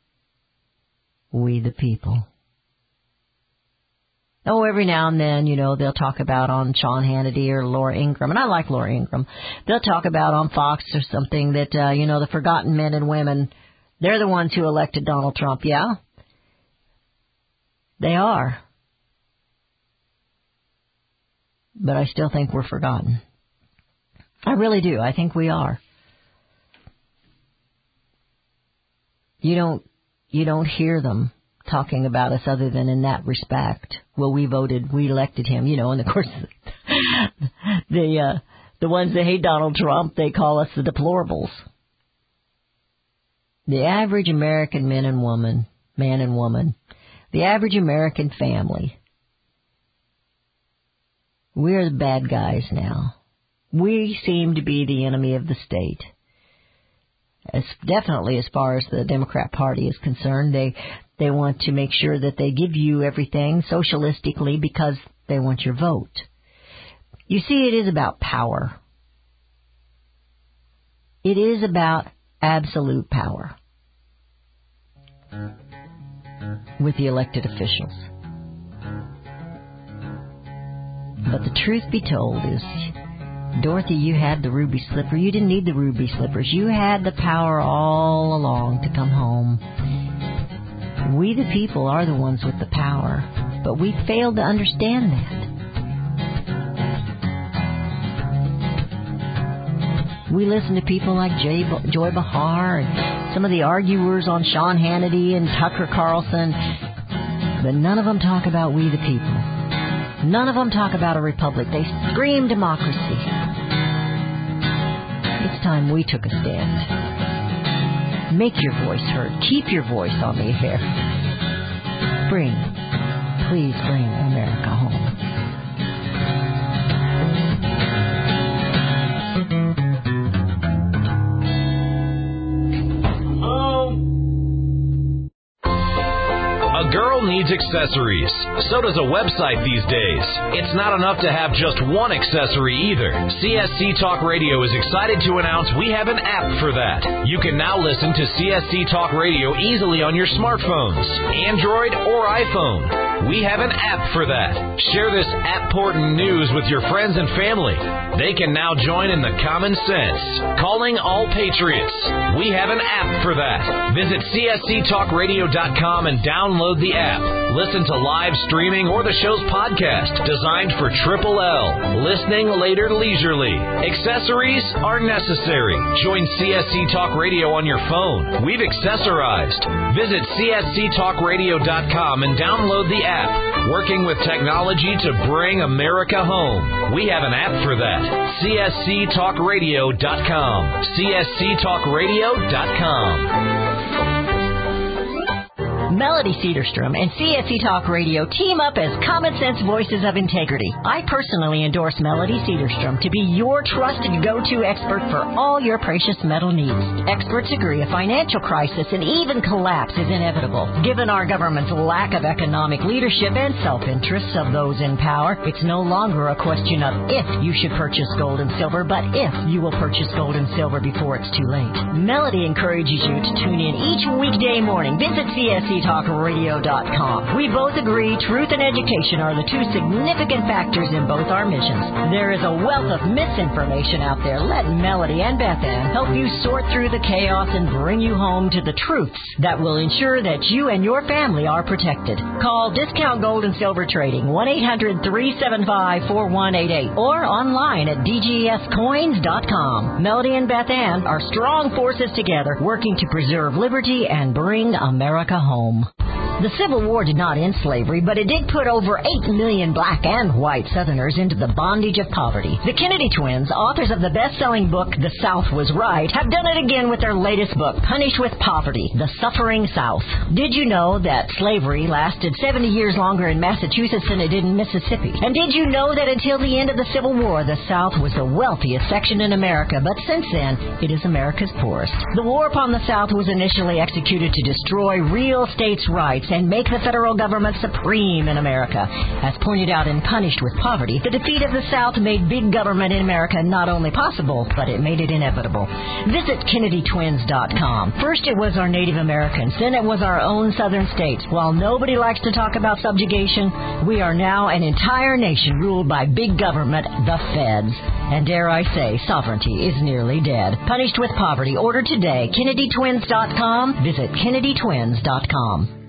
[SPEAKER 4] we the people. Oh, every now and then, you know, they'll talk about on Sean Hannity or Laura Ingraham, and I like Laura Ingraham. They'll talk about on Fox or something that, uh, you know, the forgotten men and women, they're the ones who elected Donald Trump. Yeah, they are. but I still think we're forgotten. I really do. I think we are. You don't, you don't hear them talking about us other than in that respect. Well, we voted, we elected him, you know, and of course, the, uh, the ones that hate Donald Trump, they call us the deplorables. The average American man and woman, man and woman, the average American family, we're the bad guys now. We seem to be the enemy of the state. As definitely as far as the Democrat Party is concerned, they they want to make sure that they give you everything socialistically because they want your vote. You see, it is about power. It is about absolute power with the elected officials. But the truth be told is, Dorothy, you had the ruby slipper. You didn't need the ruby slippers. You had the power all along to come home. We, the people, are the ones with the power, but we failed to understand that. We listen to people like Jay, Joy Behar and some of the arguers on Sean Hannity and Tucker Carlson, but none of them talk about we, the people. None of them talk about a republic. They scream democracy. It's time we took a stand. Make your voice heard. Keep your voice on the air. Bring, please bring America home.
[SPEAKER 8] A girl needs accessories. So does a website these days. It's not enough to have just one accessory either. C S C Talk Radio is excited to announce we have an app for that. You can now listen to C S C Talk Radio easily on your smartphones, Android or iPhone. We have an app for that. Share this app-portant news with your friends and family. They can now join in the common sense. Calling all patriots. We have an app for that. Visit C S C talk radio dot com and download the app. Listen to live streaming or the show's podcast, designed for Triple L. Listening later leisurely. Accessories are necessary. Join C S C Talk Radio on your phone. We've accessorized. Visit C S C talk radio dot com and download the app. Working with technology to bring America home. We have an app for that. C S C talk radio dot com. C S C talk radio dot com.
[SPEAKER 4] Melody Cedarstrom and C S C Talk Radio team up as common sense voices of integrity. I personally endorse Melody Cedarstrom to be your trusted go-to expert for all your precious metal needs. Experts agree a financial crisis and even collapse is inevitable. Given our government's lack of economic leadership and self-interests of those in power, it's no longer a question of if you should purchase gold and silver, but if you will purchase gold and silver before it's too late. Melody encourages you to tune in each weekday morning. Visit C S C talk radio dot com. We both agree truth and education are the two significant factors in both our missions. There is a wealth of misinformation out there. Let Melody and Beth Ann help you sort through the chaos and bring you home to the truths that will ensure that you and your family are protected. Call Discount Gold and Silver Trading, one eight hundred three seven five four one eight eight, or online at d g s coins dot com. Melody and Beth Ann are strong forces together, working to preserve liberty and bring America home. The Civil War did not end slavery, but it did put over eight million black and white Southerners into the bondage of poverty. The Kennedy twins, authors of the best-selling book, The South Was Right, have done it again with their latest book, Punished with Poverty, The Suffering South. Did you know that slavery lasted seventy years longer in Massachusetts than it did in Mississippi? And did you know that until the end of the Civil War, the South was the wealthiest section in America, but since then, it is America's poorest? The war upon the South was initially executed to destroy real states' rights and make the federal government supreme in America. As pointed out in Punished with Poverty, the defeat of the South made big government in America not only possible, but it made it inevitable. Visit Kennedy Twins dot com. First it was our Native Americans, then it was our own southern states. While nobody likes to talk about subjugation, we are now an entire nation ruled by big government, the feds. And dare I say, sovereignty is nearly dead. Punished with Poverty. Order today. Kennedy Twins dot com. Visit Kennedy Twins dot com.